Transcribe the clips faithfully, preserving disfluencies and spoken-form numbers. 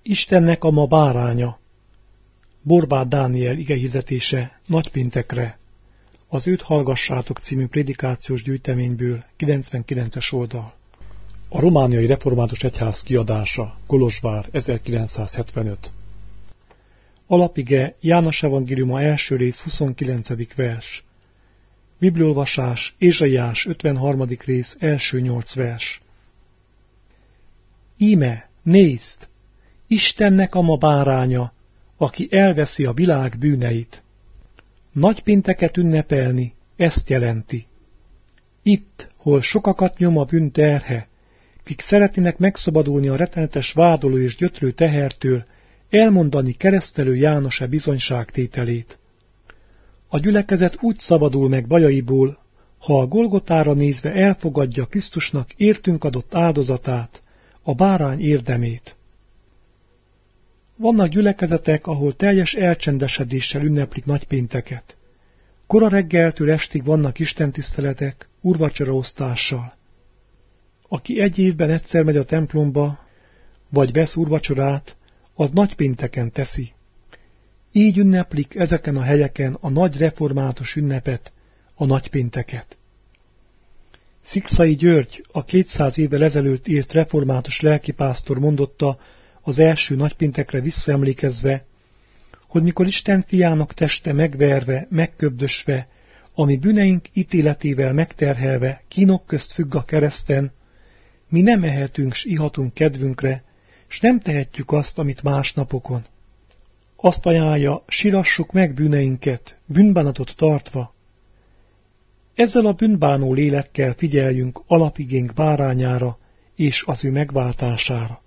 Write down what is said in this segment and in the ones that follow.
Istennek a ma báránya. Borbáth Dániel igehirdetése nagypéntekre. Az Őt hallgassátok című prédikációs gyűjteményből, kilencvenkilences oldal. A romániai református egyház kiadása, Kolozsvár, ezerkilencszázhetvenöt. Alapige János evangéliuma első rész huszonkilencedik vers. Bibliolvasás Ézsaiás ötvenharmadik rész első nyolc vers. Íme, nézd! Istennek a ma báránya, aki elveszi a világ bűneit. Nagypénteket ünnepelni ezt jelenti. Itt, hol sokakat nyom a bűn terhe, kik szeretnének megszabadulni a rettenetes vádoló és gyötrő tehertől, elmondani keresztelő János e bizonyságtételét. A gyülekezet úgy szabadul meg bajaiból, ha a Golgotára nézve elfogadja Krisztusnak értünk adott áldozatát, a bárány érdemét. Vannak gyülekezetek, ahol teljes elcsendesedéssel ünneplik nagypénteket. Kora reggeltől estig vannak istentiszteletek, úrvacsoraosztással. Aki egy évben egyszer megy a templomba, vagy vesz úrvacsorát, az nagypénteken teszi. Így ünneplik ezeken a helyeken a nagy református ünnepet, a nagypénteket. Szikszai György, a kétszáz évvel ezelőtt írt református lelkipásztor mondotta az első nagypéntekre visszaemlékezve, hogy mikor Isten fiának teste megverve, megköbdösve, ami bűneink ítéletével megterhelve kínok közt függ a kereszten, mi nem ehetünk s ihatunk kedvünkre, s nem tehetjük azt, amit más napokon. Azt ajánlja, sírassuk meg bűneinket, bűnbánatot tartva. Ezzel a bűnbánó lélekkel figyeljünk alapigénk bárányára és az ő megváltására.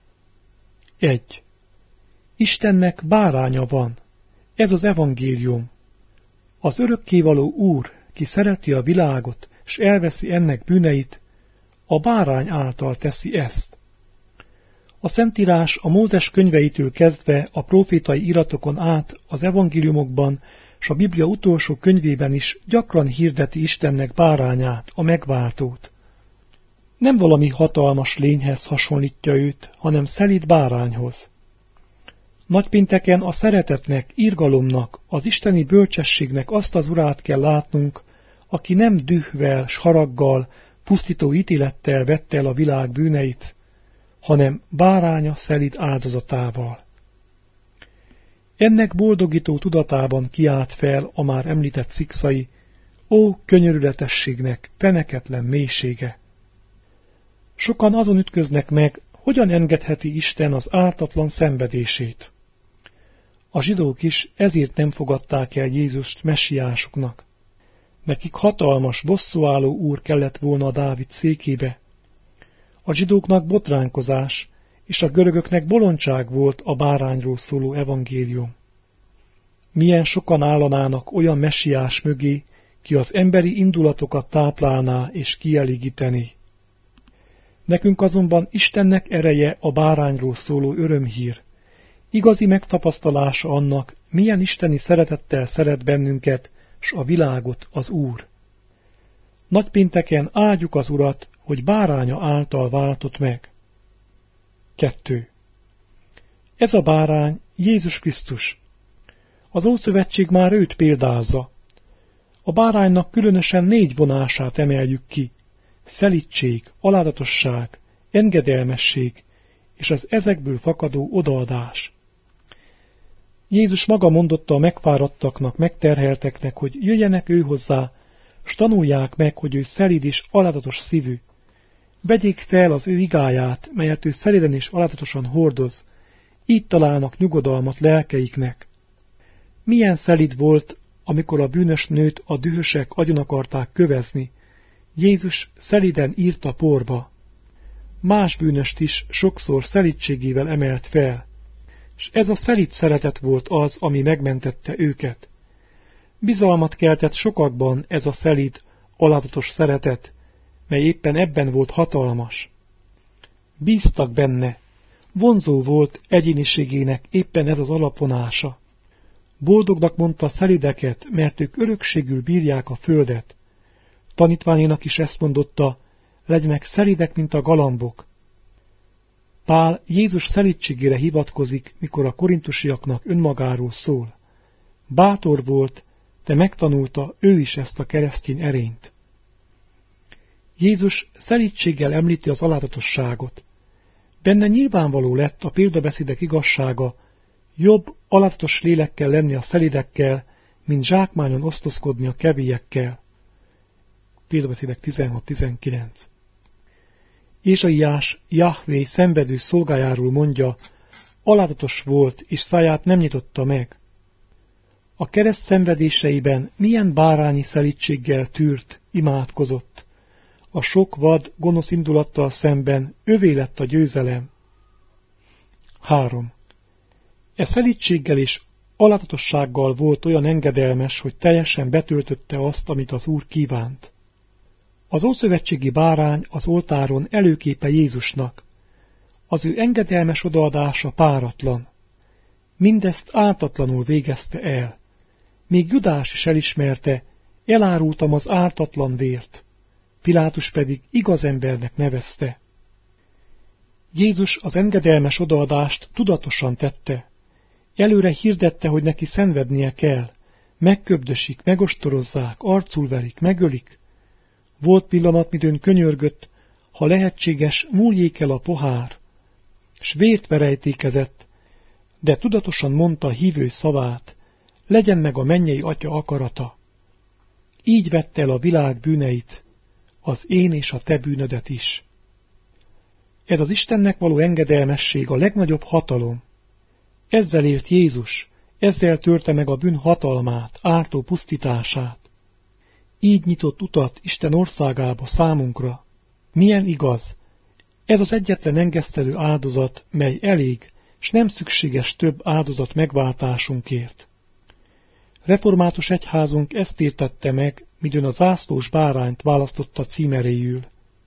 egy. Istennek báránya van. Ez az evangélium. Az örökkévaló Úr, ki szereti a világot, s elveszi ennek bűneit, a bárány által teszi ezt. A Szentírás a Mózes könyveitől kezdve a profétai iratokon át az evangéliumokban s a Biblia utolsó könyvében is gyakran hirdeti Istennek bárányát, a megváltót. Nem valami hatalmas lényhez hasonlítja őt, hanem szelíd bárányhoz. Nagypénteken a szeretetnek, irgalomnak, az isteni bölcsességnek azt az urát kell látnunk, aki nem dühvel s haraggal, pusztító ítélettel vette el a világ bűneit, hanem báránya szelíd áldozatával. Ennek boldogító tudatában kiált fel a már említett szikszai, ó könyörületességnek feneketlen mélysége. Sokan azon ütköznek meg, hogyan engedheti Isten az ártatlan szenvedését. A zsidók is ezért nem fogadták el Jézust messiásuknak. Nekik hatalmas, bosszúálló úr kellett volna a Dávid székébe. A zsidóknak botránkozás, és a görögöknek bolondság volt a bárányról szóló evangélium. Milyen sokan állanának olyan messiás mögé, ki az emberi indulatokat táplálná és kielégíteni. Nekünk azonban Istennek ereje a bárányról szóló örömhír, igazi megtapasztalása annak, milyen isteni szeretettel szeret bennünket, s a világot az Úr. Nagypénteken áldjuk az Urat, hogy báránya által váltott meg. kettő. Ez a bárány Jézus Krisztus. Az Ószövetség már őt példázza. A báránynak különösen négy vonását emeljük ki: szelídség, aládatosság, engedelmesség és az ezekből fakadó odaadás. Jézus maga mondotta a megfáradtaknak, megterhelteknek, hogy jöjjenek ő hozzá, s tanulják meg, hogy ő szelíd és aládatos szívű. Vegyék fel az ő igáját, melyet ő szelíden és alázatosan hordoz, így találnak nyugodalmat lelkeiknek. Milyen szelíd volt, amikor a bűnös nőt a dühösek agyon akarták kövezni, Jézus szelíden írta porba. Más bűnöst is sokszor szelídségével emelt fel, s ez a szelíd szeretet volt az, ami megmentette őket. Bizalmat keltett sokakban ez a szelíd, alázatos szeretet, mely éppen ebben volt hatalmas. Bíztak benne, vonzó volt egyéniségének éppen ez az alapvonása. Boldognak mondta a szelideket, mert ők örökségül bírják a földet. Tanítványénak is ezt mondotta, legyenek szelidek, mint a galambok. Pál Jézus szelídségére hivatkozik, mikor a korintusiaknak önmagáról szól. Bátor volt, de megtanulta ő is ezt a keresztény erényt. Jézus szelídséggel említi az alázatos Benne nyilvánvaló lett a példabeszédek igazsága, jobb alázatos lélekkel lenni a szelidekkel, mint zsákmányon osztozkodni a kevélyekkel. Példabeszédek tizenhat tizenkilenc. Ézsaiás Jahvé szenvedő szolgájáról mondja, alázatos volt, és száját nem nyitotta meg. A kereszt szenvedéseiben milyen bárányi szelídséggel tűrt, imádkozott. A sok vad, gonosz indulattal szemben övé lett a győzelem. három. E szelídséggel és alázatossággal volt olyan engedelmes, hogy teljesen betöltötte azt, amit az Úr kívánt. Az ószövetségi bárány az oltáron előképe Jézusnak. Az ő engedelmes odaadása páratlan. Mindezt ártatlanul végezte el. Még Judás is elismerte, elárultam az ártatlan vért. Pilátus pedig igaz embernek nevezte. Jézus az engedelmes odaadást tudatosan tette. Előre hirdette, hogy neki szenvednie kell. Megköbdösik, megostorozzák, arcul verik, megölik. Volt pillanat, midőn könyörgött, ha lehetséges, múljék el a pohár. S vért verejtékezett, de tudatosan mondta hívő szavát, legyen meg a mennyei Atya akarata. Így vette el a világ bűneit, az én és a te bűnödet is. Ez az Istennek való engedelmesség a legnagyobb hatalom. Ezzel élt Jézus, ezzel törte meg a bűn hatalmát, ártó pusztítását. Így nyitott utat Isten országába számunkra. Milyen igaz! Ez az egyetlen engesztelő áldozat, mely elég, s nem szükséges több áldozat megváltásunkért. Református egyházunk ezt értette meg, midőn a zászlós bárányt választotta címeréül.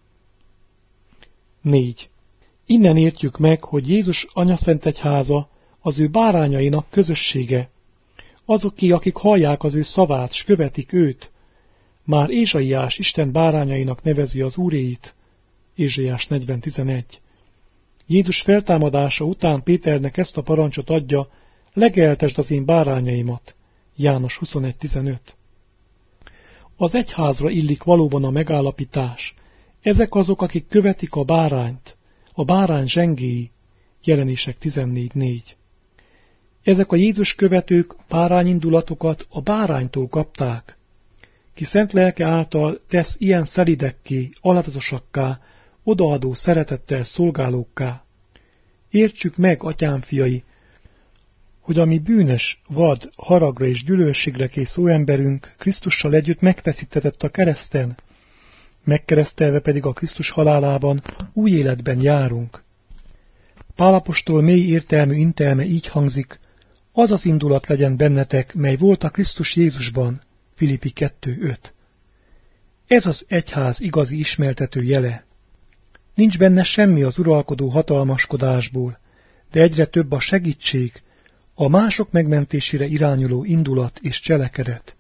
négy. Innen értjük meg, hogy Jézus anyaszent egyháza az ő bárányainak közössége. Azoké, akik hallják az ő szavát, s követik őt. Már Ézsaiás Isten bárányainak nevezi az úréit. Ézsaiás negyven tizenegy. Jézus feltámadása után Péternek ezt a parancsot adja, legeltesd az én bárányaimat. János huszonegy tizenöt. Az egyházra illik valóban a megállapítás. Ezek azok, akik követik a bárányt, a bárány zsengéi. Jelenések tizennégy négy. Ezek a Jézus követők bárányindulatokat a báránytól kapták. Ki szent lelke által tesz ilyen szelidekké, alázatosakká, odaadó szeretettel szolgálókká. Értsük meg, atyám fiai, hogy ami bűnös, vad, haragra és gyűlölségre kész óemberünk Krisztussal együtt megfeszítetett a kereszten, megkeresztelve pedig a Krisztus halálában új életben járunk. Pál apostol mély értelmű intelme így hangzik, az az indulat legyen bennetek, mely volt a Krisztus Jézusban, Filippi kettő öt. Ez az egyház igazi ismertető jele. Nincs benne semmi az uralkodó hatalmaskodásból, de egyre több a segítség, a mások megmentésére irányuló indulat és cselekedet.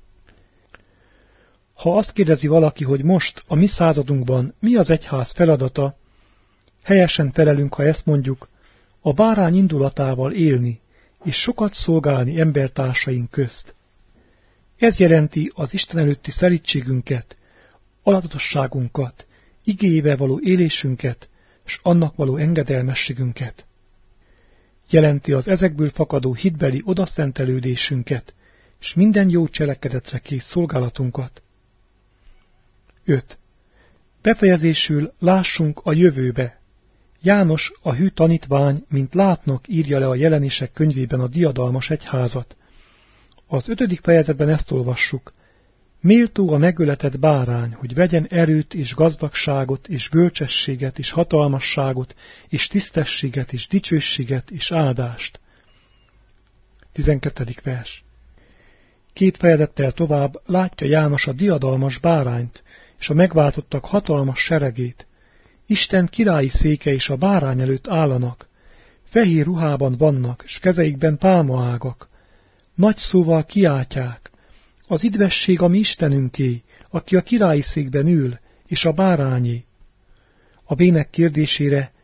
Ha azt kérdezi valaki, hogy most, a mi századunkban mi az egyház feladata, helyesen felelünk, ha ezt mondjuk, a bárány indulatával élni, és sokat szolgálni embertársaink közt. Ez jelenti az Isten előtti szelídségünket, alázatosságunkat, igéjével való élésünket, s annak való engedelmességünket. Jelenti az ezekből fakadó hitbeli odaszentelődésünket, s minden jó cselekedetre kész szolgálatunkat. öt. Befejezésül lássunk a jövőbe. János, a hű tanítvány, mint látnak, írja le a Jelenések könyvében a diadalmas egyházat. Az ötödik fejezetben ezt olvassuk. Méltó a megöletett bárány, hogy vegyen erőt és gazdagságot és bölcsességet és hatalmasságot és tisztességet és dicsőséget és áldást. tizenkettedik vers. Két fejezettel tovább látja János a diadalmas bárányt és a megváltottak hatalmas seregét. Isten királyi széke és a bárány előtt állanak, fehér ruhában vannak, s kezeikben pálmaágak. Nagy szóval kiáltják, az idvesség a mi Istenünké, aki a királyi székben ül, és a bárányé. A bének kérdésére,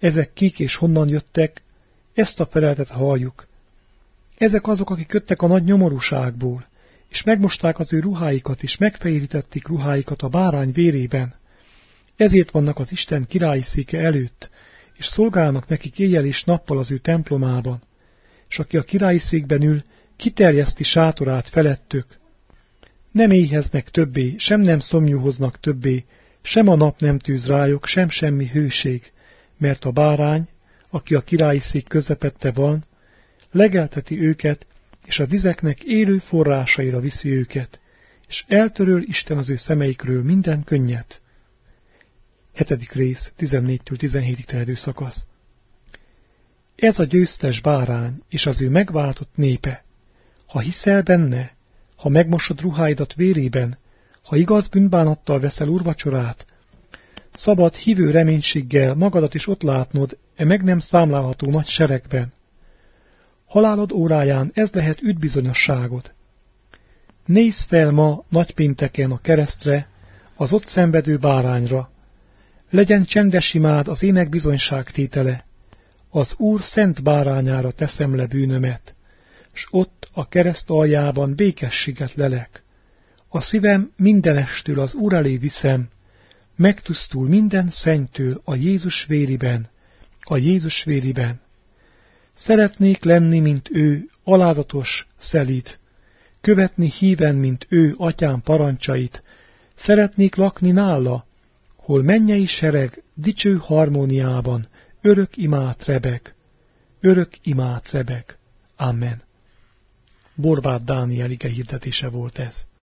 Ezek kik és honnan jöttek, ezt a feleletet halljuk. Ezek azok, akik jöttek a nagy nyomorúságból, és megmosták az ő ruháikat, és megfehérítették ruháikat a bárány vérében. Ezért vannak az Isten királyi széke előtt, és szolgálnak nekik éjjel és nappal az ő templomában, és aki a királyi székben ül, kiterjeszti sátorát felettük. Nem éheznek többé, sem nem szomjúhoznak többé, sem a nap nem tűz rájuk, sem semmi hőség, mert a bárány, aki a királyi szék közepette van, legelteti őket, és a vizeknek élő forrásaira viszi őket, és eltöröl Isten az ő szemeikről minden könnyet. Hetedik rész, tizennégytől tizenhétig terjedő szakasz. Ez a győztes bárány, és az ő megváltott népe. Ha hiszel benne, ha megmosod ruháidat vérében, ha igaz bűnbánattal veszel úrvacsorát, szabad hívő reménységgel magadat is ott látnod e meg nem számlálható nagy seregben. Halálod óráján ez lehet üdvbizonyosságod. Nézz fel ma nagypénteken a keresztre, az ott szenvedő bárányra. Legyen csendes imád az ének bizonyságtétele. Az Úr szent bárányára teszem le bűnömet, s ott a kereszt aljában békességet lelek. A szívem mindenestől az Úr elé viszem, megtisztul minden szennytől a Jézus vériben, a Jézus vériben. Szeretnék lenni, mint ő, alázatos, szelíd, követni híven, mint ő, atyám parancsait, szeretnék lakni nála, hol mennyei sereg, dicső harmóniában, örök imát rebeg, örök imát rebeg. Amen. Borbáth Dániel ige hirdetése volt ez.